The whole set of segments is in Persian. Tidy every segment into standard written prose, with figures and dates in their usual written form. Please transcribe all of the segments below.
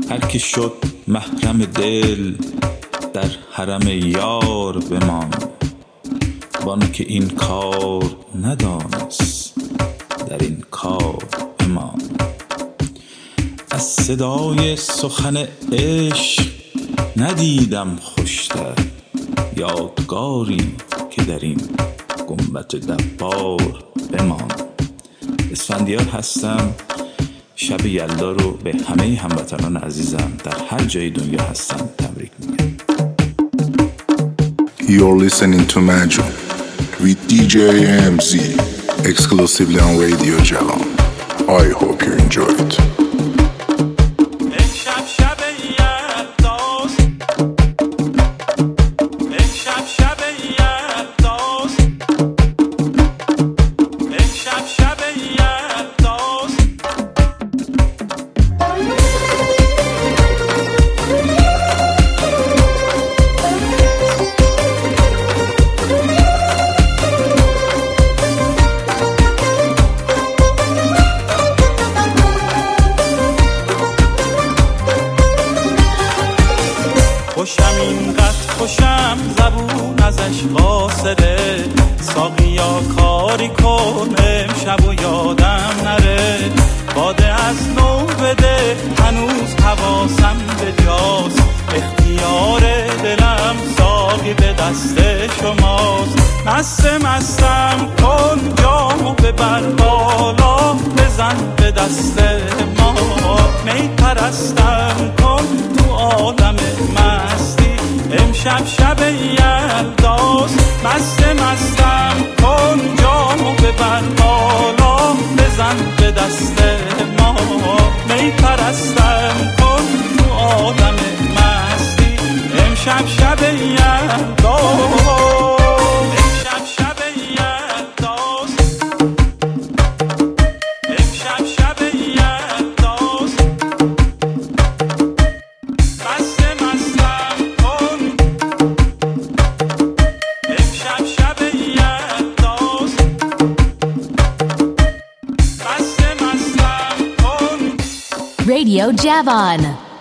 هر کی شد محرم دل در حرم یار بمان، وان که این کار ندانست در این کار بمان. از صدای سخن عشق ندیدم خوشتر، یادگاری که در این گنبد دبار بمان. اسفندیار هستم. شب یلدا رو به همه هموطنان عزیزم در هر جای دنیا هستن تبریک میگم. You're listening to Majum with DJ AMZ exclusively on Radio Javan. I hope you enjoy it. خوشم اینقدر خوشم زبون ازش قاصره، ساقیا کاری کن امشب و یادم نره. باده از نو بده هنوز حواسم به جاست، اختیار دلم ساقی به دست شماست. مستم کن جامو ببر بالا، بزن به دست ما. می پرستم کن تو عالم مستی، امشب شب یلداست. مستم کن جامو ببر بالا، بزن به دست ما. می پرستم کن تو عالم مستی، امشب شب یلداست. Radio Javan.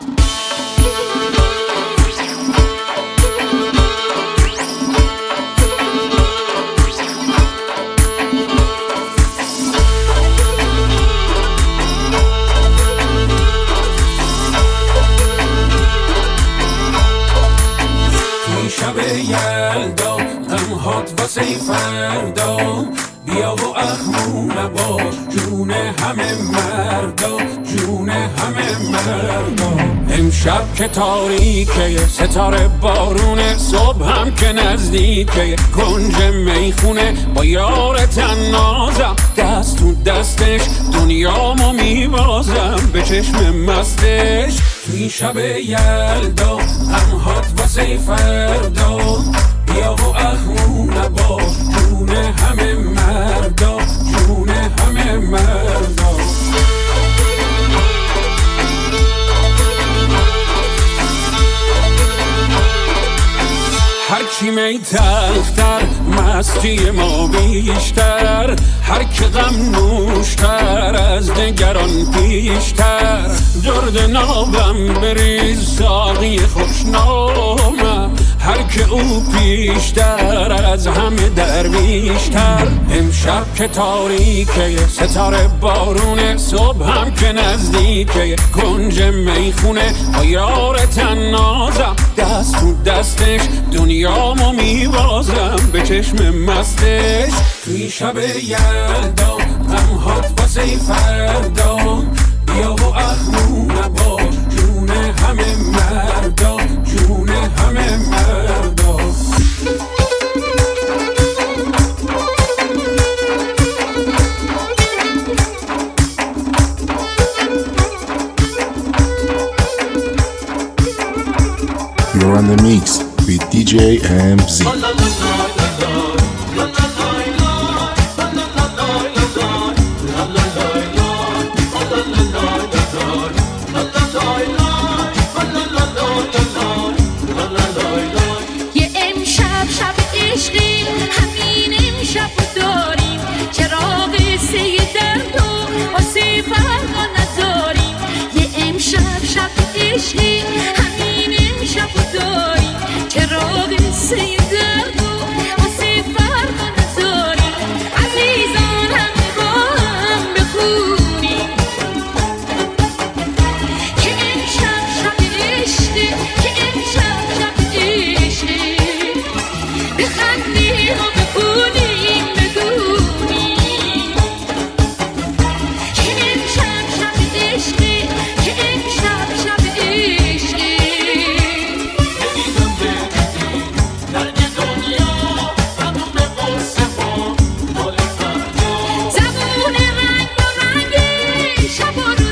شب یلدا غمهات واسه فردا، بیا و اخمو نباش جون همه مردا، جون همه مردا. امشب که تاریکه ستاره بارونه، صبح هم که نزدیکه کنج میخونه. با یار تنازم دست تو دستش، دنیامو میبازم به چشم مستش. توی شب یلدا غمهات واسه فردا، بیا و اخمو نباش جون همه مردا، جون همه مردا. هرچی می تلختر مستی ما بیشتر، هر که غم نوشتر از نگران پیشتر. درد نابم بریز ساقی خوشنامم، هر که او پیشتر از همه درویشتر. امشب که تاریکه ستاره بارونه، صبح هم که نزدیکه کنج میخونه. با یار تنازم دست تو دستش، دنیامو میبازم به چشم مستش. توی شب یلدا غمهات واسه فردا، بیا و اخمو نباش جون همه مردا، جون همه مردا. You're on the mix with DJ AMZ. یه امشب شب عشقی، همین امشب داریم، چراغ سه درد و آسه فرقا نداریم. یه امشب شب عشقی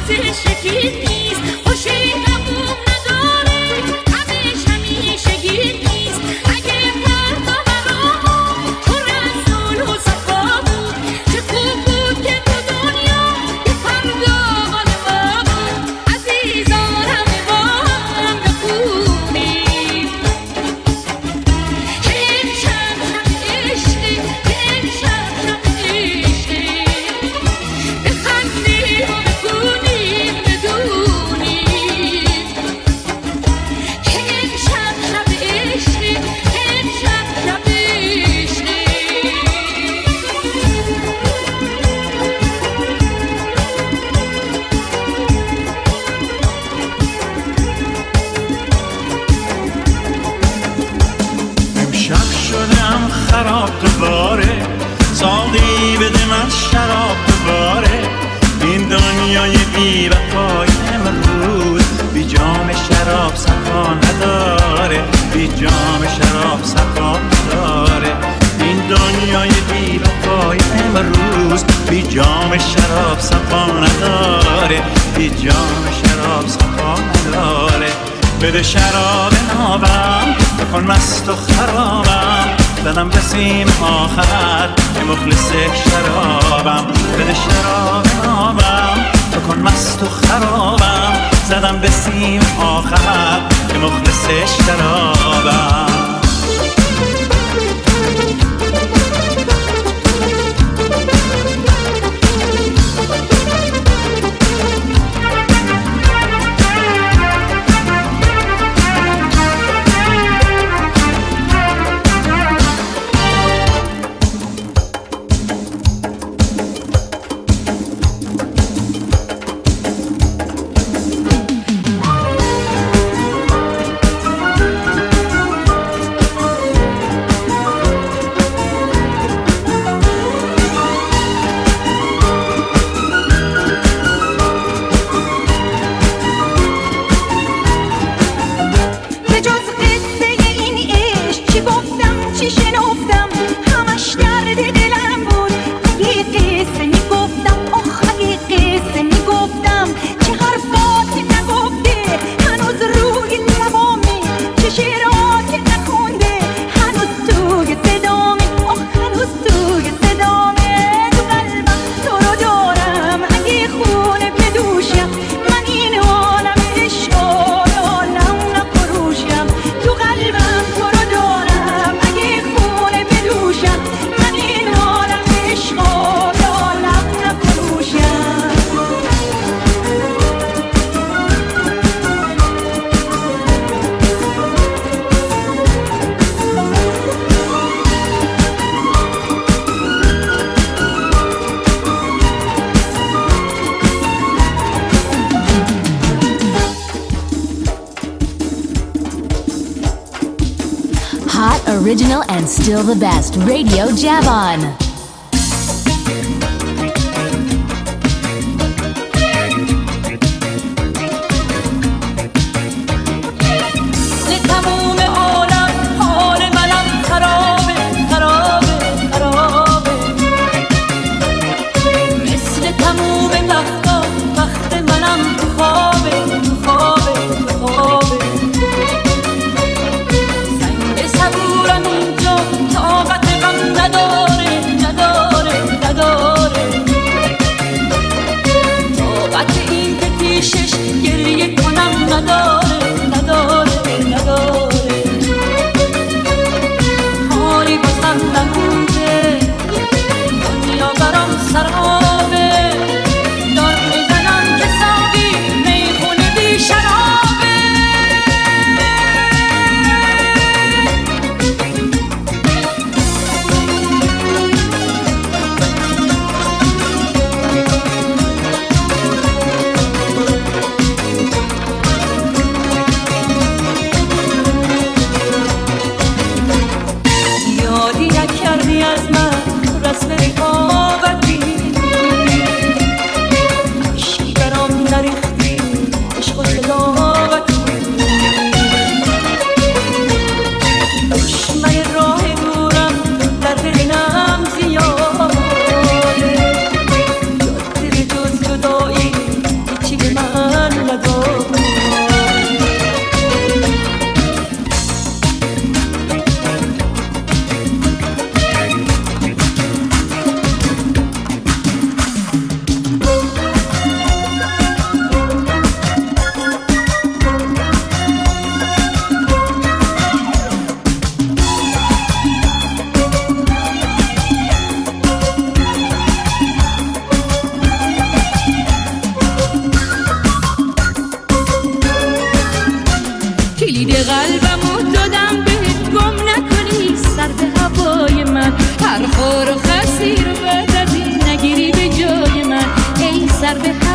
بده شراب نابم بکن مست و خرابم زدم به سیم آخر که مخلص شرابم بده شراب نابم بکن مست و خرابم زدم به سیم آخر که مخلص شرابم Original and still the best. Radio Javon.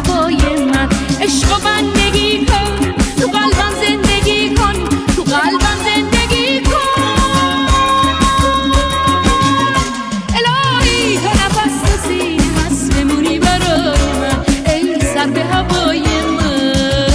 هوای من. عشق و بندگی کن تو قلبم، زندگی کن تو قلبم، زندگی کن. الهی تو نفس تو سینه هست بمونی برای من، ای سر به هوای من.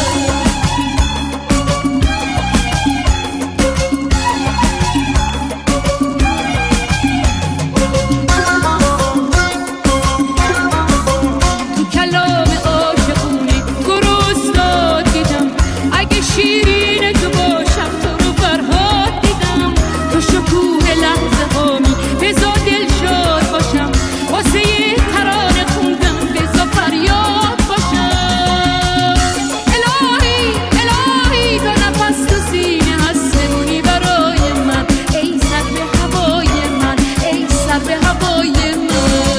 تو کلام عاشقونه گرسنه دیدم، اگه شیرین تو باشم تو رو فرهاد دیدم. تو شکوه لحظه هامی بزا دل شاد باشم، واسه یه ترانه خوندم بزا فریاد باشم. الهی الهی تو نفس تو سینه هست بمونی برای من، ای سر به هوای من، ای سر به هوای من.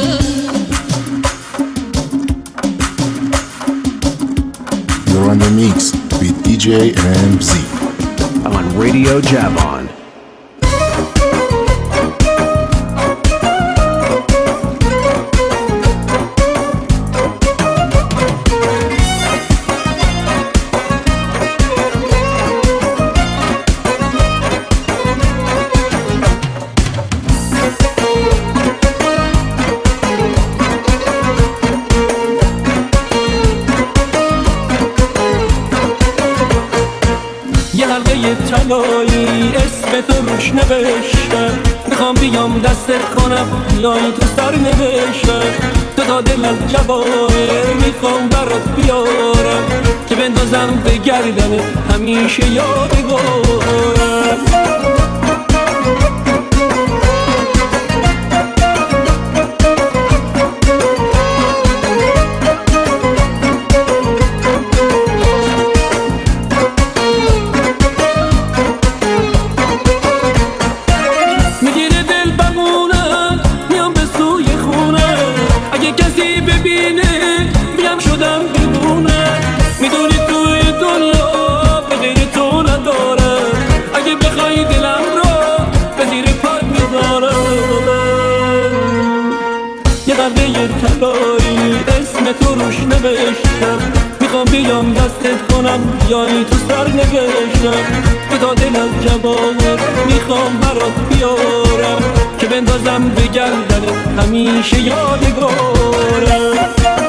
You're on the mix with DJ MZ on Radio Javon. یه حلقه طلایی اسم تو روش نوشتم، میخوام بیام دستت کنم بیای تو سر نوشتم. تو تا دل از جواهر میخوام برات بیارم، که بندازم به گردن همیشه یادگارم. میگیره دل بمونم میام به سوی خونه، اگه کسی ببینه میگم شدم دیوونه. میدونی توی دنیا به غیر تو ندارم، اگه بخوای دلم رو به زیر پات میذارم. یه قلعه طلایی اسم تو روش نوشتم، میخوام بیام دستت کنم بیای تو سر نوشتم. تو تا دل از جواهر میخوام برات بیارم، که بندازم به گردن همیشه یادگارم.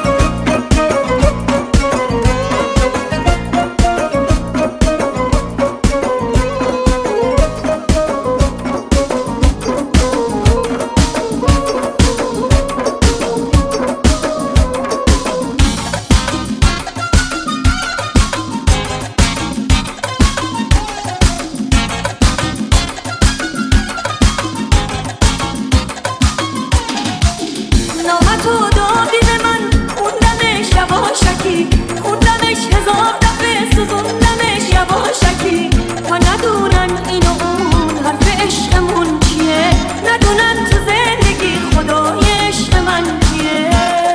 نامتو دادی به من، خوندمش یواشکی، خوندمش هزار دفعه سوزوندمش یواشکی. تا ندونن این و اون حرف عشقمون چیه، ندونن تو زندگی خدای عشق من کیه.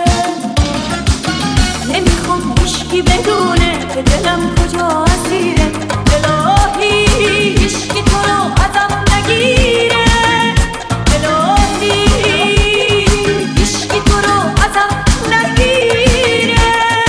نمیخوام هیچکی بدونه که دلم کجا اسیره، الهی هیچکی تو رو ازم نگیره. الهی هیچکی تو رو ازم نگیره.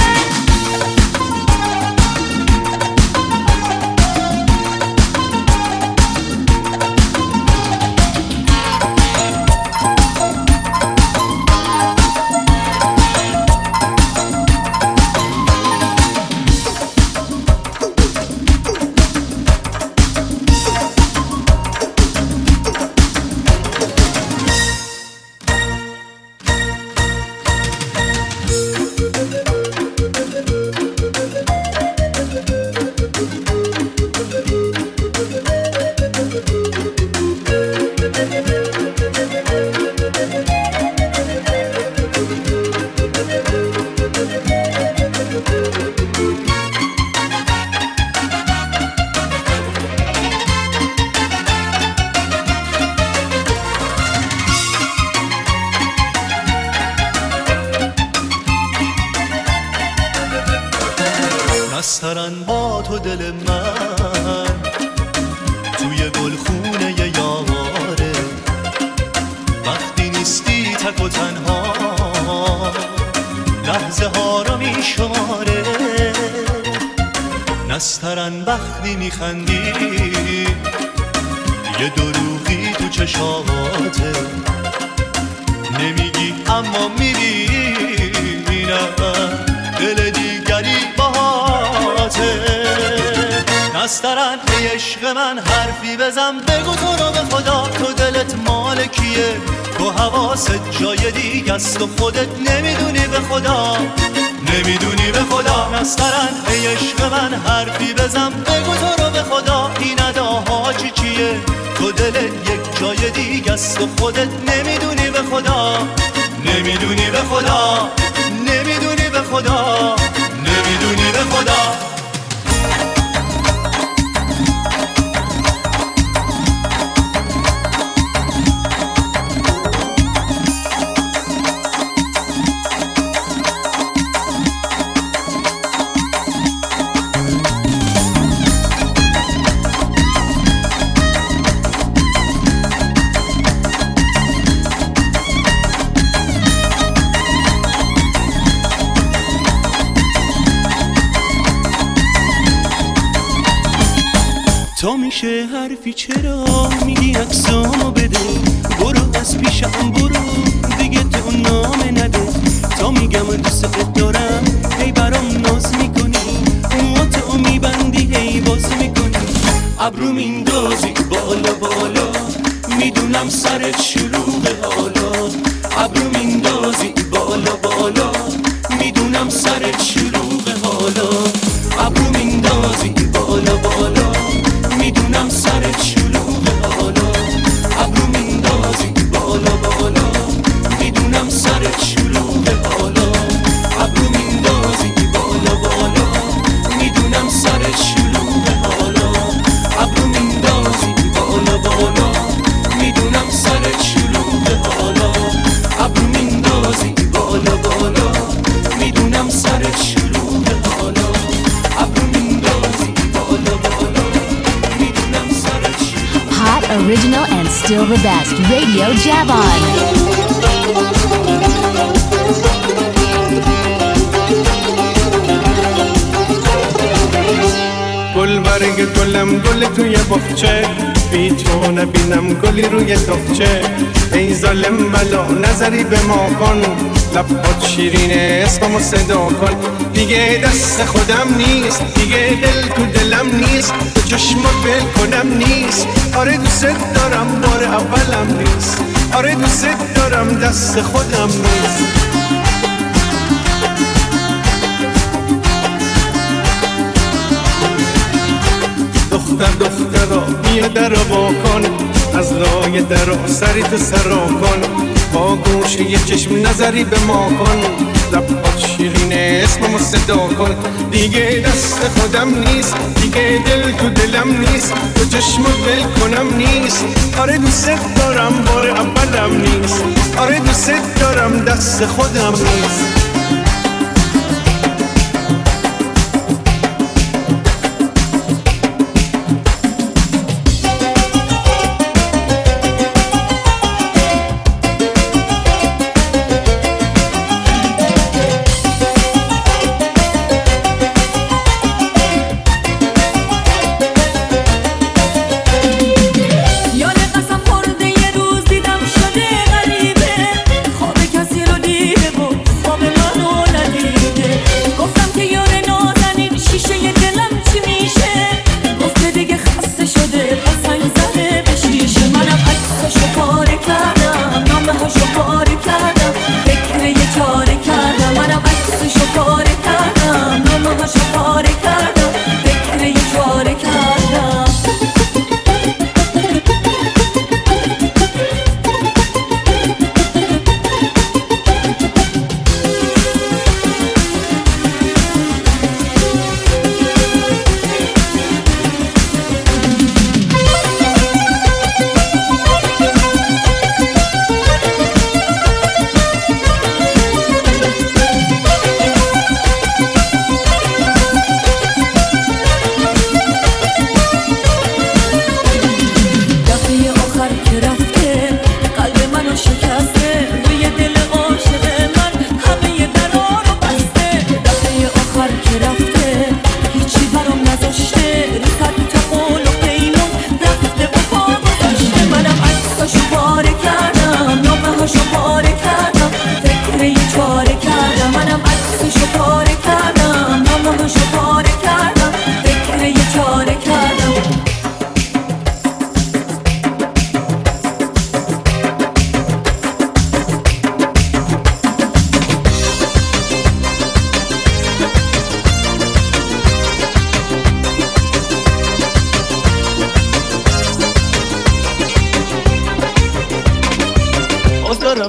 بسترن با تو دل من توی گلخونه یاره، وقتی نیستی تک و تنها لحظه ها رو میشمارم. نسترن وقتی میخندی یه دروغی تو چشاماته نمیگی اما میری نه دل دیگری باهاته نسترن ای عشق من حرفی بزن بگو تو رو به خدا تو دلت مال کیه تو حواست جای دیگه است و خودت نمیدونی به خدا نمیدونی به خدا نسترن ای عشق من حرفی بزن بگو تو رو به خدا این اداها چیه تو دلت یک جای دیگه است و خودت نمیدونی به خدا نمیدونی به خدا نمیدونی به خدا نمیدونی به خدا تا میشه حرفی چرا میگی عکسامو بده برو از پیشم برو دیگه تو نامه نده تا میگم دوست دارم هی برام ناز میکنی موهاتو میبندی هی باز میکنی ابرو میندازی بالا بالا میدونم سرت شلوغه حالا ابرو میندازی بالا بالا میدونم سرت شلوغه حالا ابرو میندازی بالا بالا میدونم سرت شلوغه حالا ابرو میندازی بالا بالا میدونم سرت شلوغه حالا ابرو میندازی بالا بالا میدونم سرت شلوغه حالا ابرو میندازی بالا بالا میدونم سرت شلوغه حالا ابرو میندازی بالا بالا میدونم سرت شلوغه حالا ابرو میندازی بالا بالا Hot, original, and still the best. Radio Javon. گل برگ گلم گل توی بخچه بی تو نبینم گلی روی تخچه ای ظالم بلا نظری به ما کن لبات شیرینه اسممو صدا کن دیگه دست خودم نیست دیگه دل تو دلم نیست تو چشمو بل کنم نیست آره دوست دارم بار اولم نیست آره دوست دارم دست خودم نیست دخترا بیا در با کن از لای درا سری تو سرا کن با گوش یه چشم نظری به ما کن لبات شیرینه اسممو صدا کن دیگه دست خودم نیست دیگه دل تو دلم نیست تو چشمو بل کنم نیست آره دوست دارم بار اولم نیست آره دوست دارم دست خودم نیست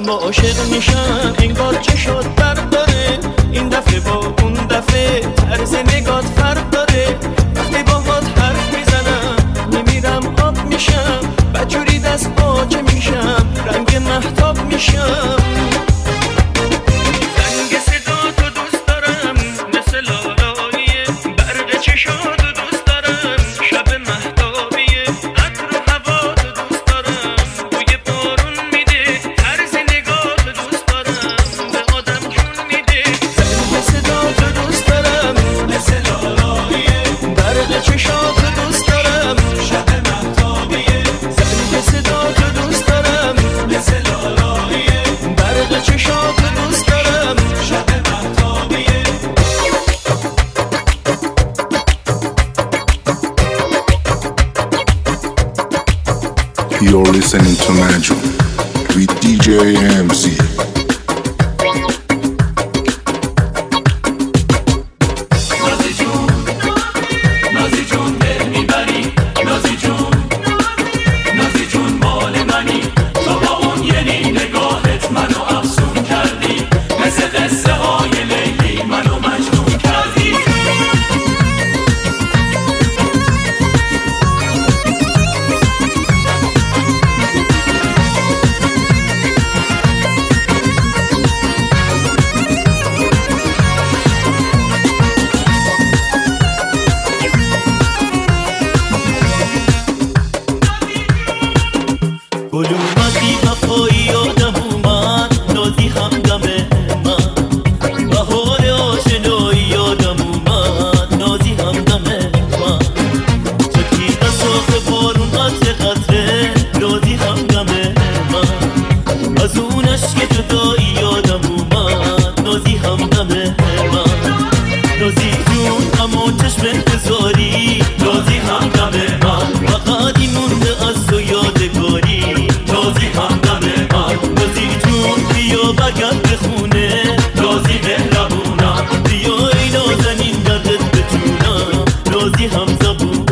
دارم عاشق میشم انگار چه شد درد داره این دفعه با اون دفعه طرز نگات فرق داره وقتی باهات حرف میزنم میمیرم آب میشم بجوری دست باچه میشم رنگ مهتاب میشم رنگ صدا تو دوست دارم مثل لالاییه برق چشات تو دوست دارم شب مهتابیه عطر و هوا تو دوست دارم بوی بارون میده طرز نگاه تو دوست دارم به آدم جون میده رنگ صدا تو دوست دارم مثل لالاییه برق چشات تو دوست دارم شب مهتابیه رنگ صدا تو دوست دارم مثل لالاییه برق چشات تو دوست دارم شب مهتابیه You're listening to Magic with DJ AMC. نازی جون دل میبری نازی جون مال منی تو با اون یعنی نگاهت منو افسون کردی مثل قصه های لیلی منو مجنون کردی گل اومدی وفایی یادم اومد نازی همدم من بهار آشنایی یادم اومد نازی همدم من چکی دستاخ بارون قطره قطره نازی همدم من از اون عشق جدایی یادم اومد نازی همدم من نازی جون اما چشم انتظاری نازی همدم من فقط این مونده از تو یادگاری نازی همدم من نازی جون بیا برگرد به خونه نازی مهربونم بیا ای نازنین دردت به جونم نازی همزبونم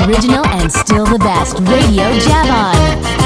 original and still the best, Radio Javon.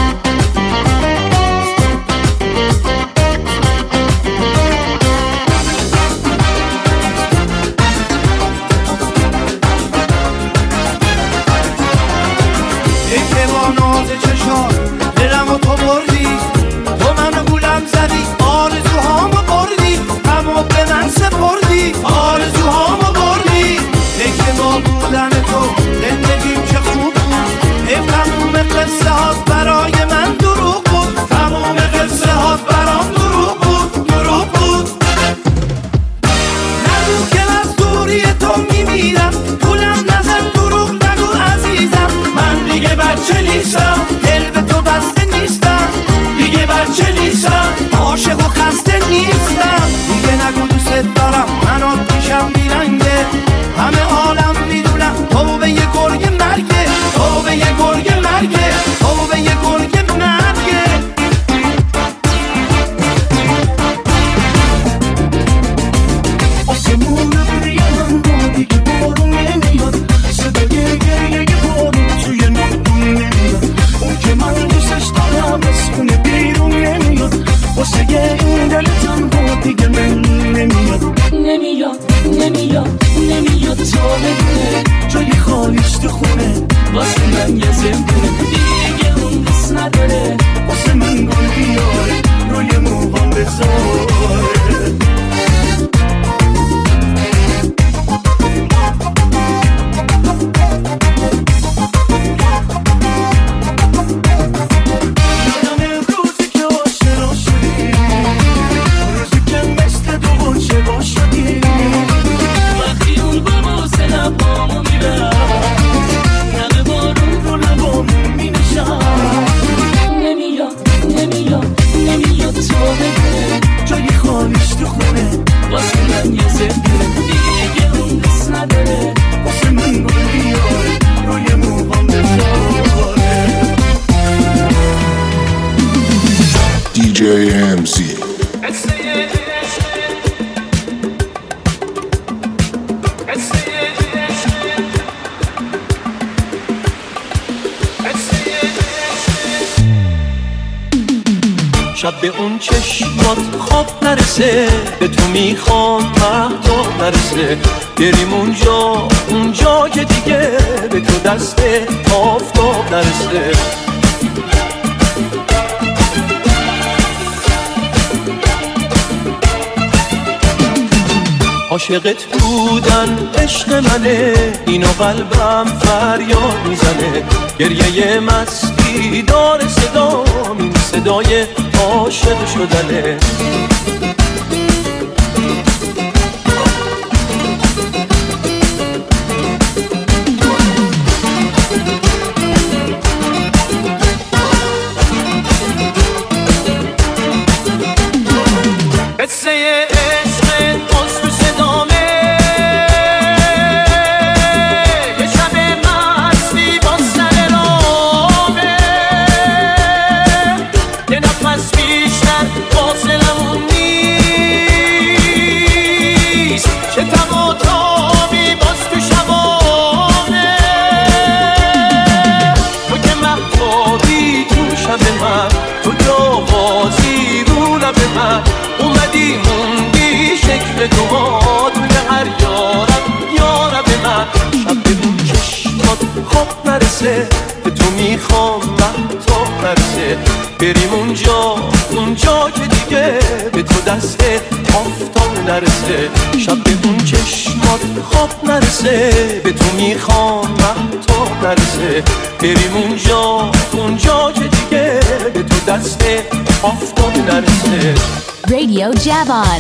شب به اون چشمات خواب نرسه، به تو میخوام مهتاب نرسه، بریم اونجا که دیگه به تو دست آفتاب نرسه. عاشقت بودن عشق منه، اینو قلبم فریاد میزنه، گریه مستی داره صدا، این صدای عاشق شدنه. قصه عشق باز تو صدامه، یه شب مستی با سر رامه، یه نفس بیشتر فاصلمون نیست، چه تب و تابی باز تو شبانه، تو که مهتابی تو شب من، تو جاغازی رو لب من، اومدی موندی شکل تو ها توی هر یارب من. شب به اون چشمات خواب نرسه، به تو میخوام مهتاب نرسه، بریم اونجا که دیگه به تو دست آفتاب نرسه. شب به اون چشمات خواب نرسه، به تو میخوام مهتاب نرسه، بریم اونجا که دیگه به تو دست آفتاب نرسه. Radio Javon.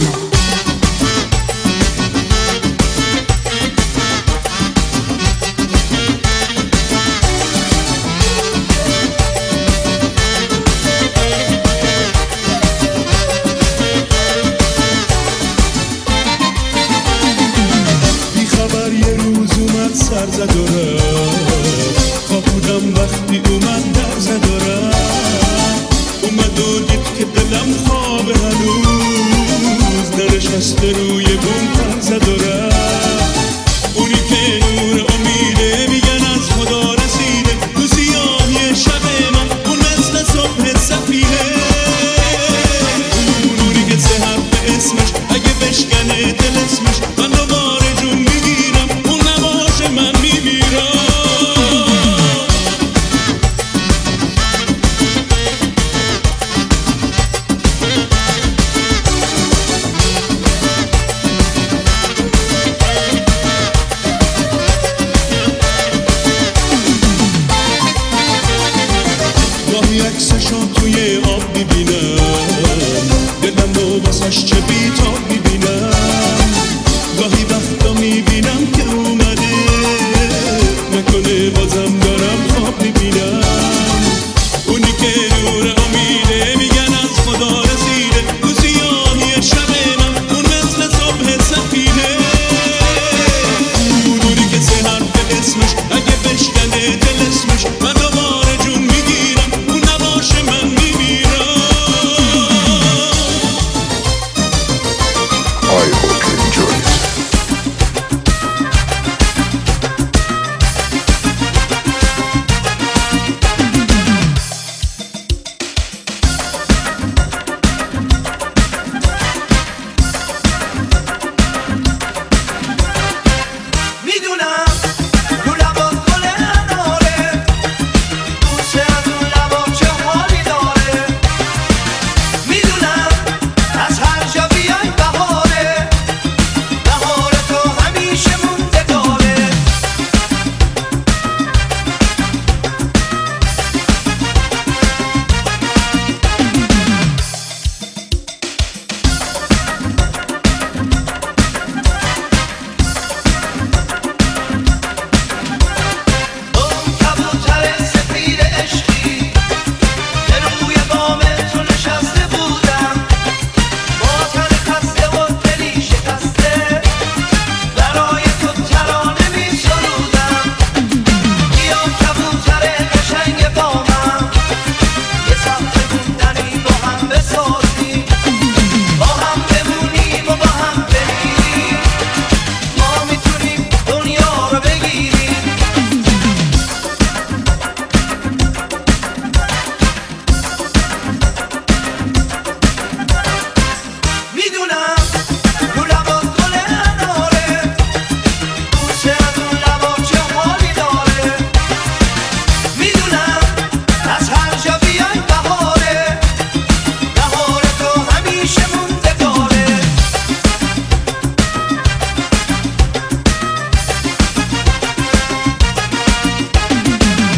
بی خبر یه روز اومد سر زد و رفت، خواب بودم وقتی اومد در زد و رفت، اومد و دید که دلم خوابه هنوز، ننشسته روی بوم پر زد و رفت. اونی که نور امیده میگن از خدا رسید،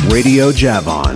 Radio Javon.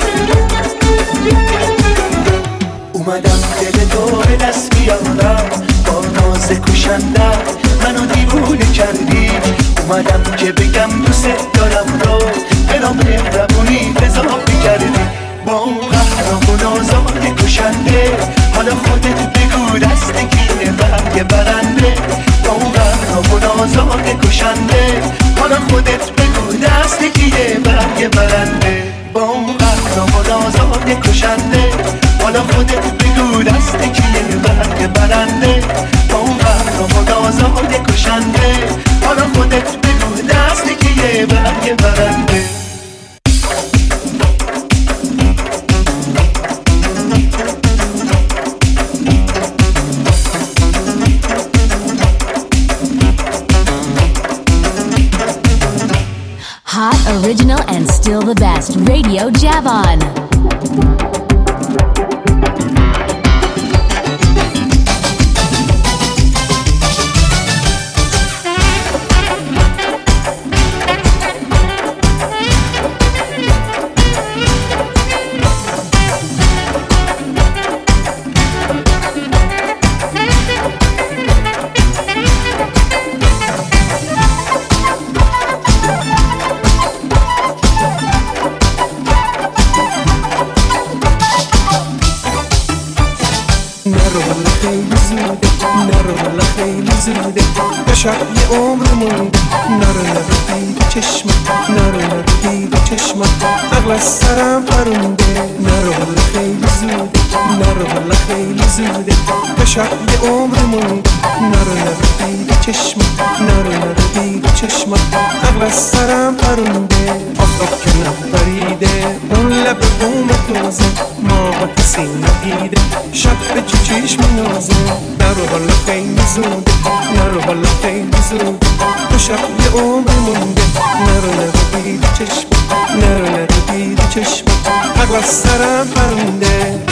اومدم دل تو به دست بیارم آواز کشنده منو دیوونه کردی. اومدم که بگم دوست دارم رو به نام مهربونی اضافه کردی. با اون قهرم و نازان کشنده حالا خودت بگو دست کیه برگ برنده. با اون قهرم و نازان کشنده حالا خودت بگو دست کیه برگ برنده. با اون قهرم و نازان کشنده حالا خودت بگو دست کیه برگ برنده. با اون قهرم و نازان کشنده حالا خودت بگو دست کیه برگ برنده. Hot, original, and still the best. Radio Javon. شب یه عمر مونده نرو دید چشمت نرو دید چشمت عقل از سرم پرونده نرو خیلی زوده نرو خیلی زوده شب یه عمر مونده نرو دید چشمت نرو دید چشمت عقل از سرم پرونده آفتاب که نبریده اون لب بوم توزه ما با کسی ندیده شب به چشم نازه نرو خیلی زوده نرو خیلی زوده تو شب یه عمر مونده نرو دید چشمت نرو دید چشمت عقل از سرم پرونده.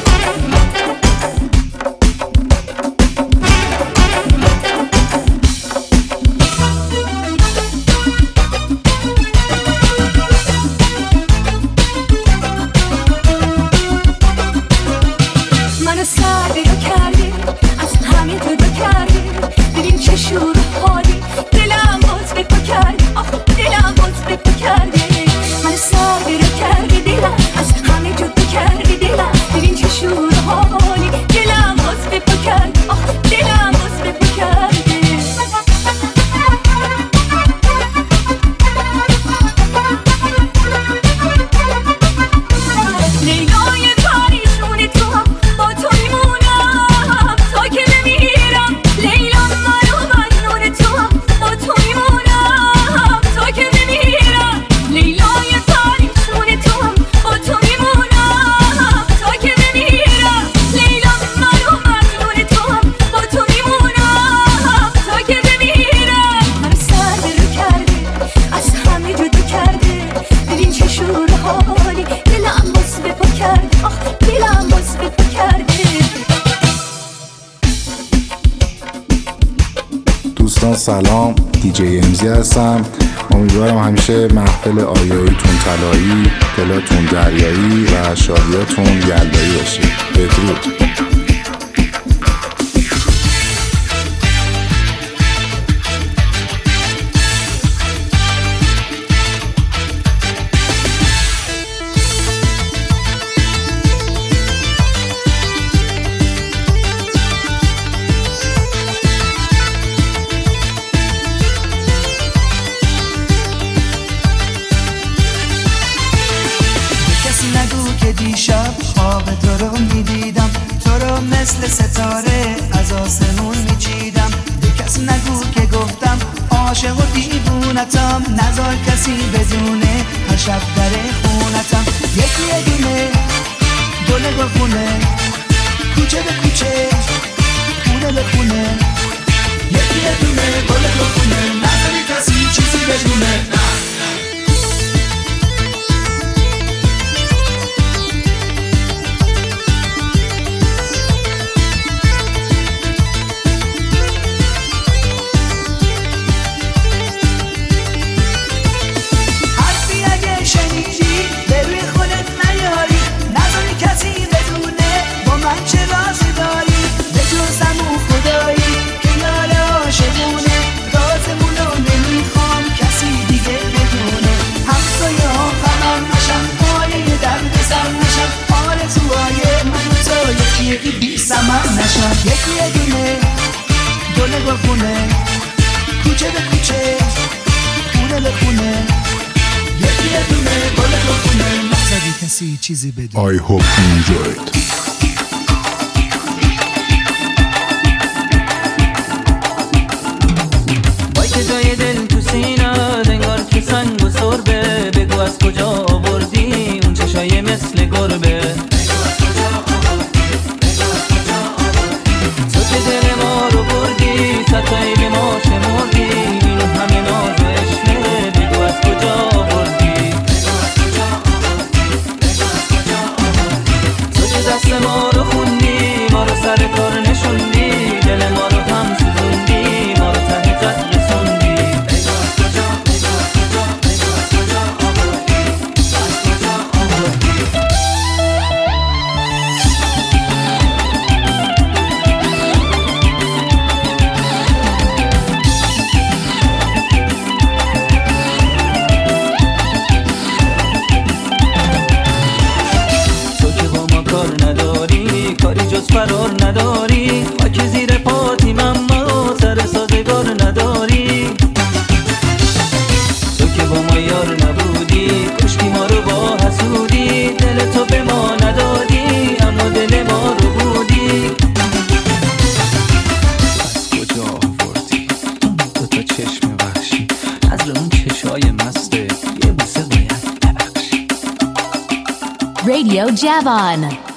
سلام، دیجی امزی هستم. امیدوارم همیشه محفل آیاییتون طلایی، دلاتون دریایی و شادیاتون یلدایی باشه. بدرود. مثل ستاره از آسمون میچیدم. به کس نگو که گفتم عاشق و دیوونتم. نذار کسی بدونه هر شب در خونتم. یکی دونه گل گلخونه، کوچه به کوچه، خونه به خونه. یکی دونه گل گلخونه، نذاری کسی چیزی بدونه. چه رازی داری به جز همون خدایی که قشنگ یکی دونه گل گلخونه کوچه به کوچه خونه به خونه یکی دونه گل گلخونه نزدی کسی چیزی بدون I hope you enjoyed. وای که جای دل تو سینه انگار که سنگ و سربه بگو از کجا آوردی اون چشای مثل گربه تو که دل ما رو بردی ستایی به ما شمردی این همه ناز و عشقه بگو از کجا آوردی تو که دست ما رو خوندی ما رو سر کار نشوندی دل ما رو هم سوزوندی ما رو ته قد رسوندی کاری جز فرار نداری خاک زیر پاتیم اما سر سازگار نداری تو که با ما یار نبودی کشتی ما رو با حسودی دل تو به ما ندادی اما دل ما رو بودی از کجا آوردی دو تا چشم وحشی از اون چشای مسته یه بوسه باید ببخشی Radio Javon.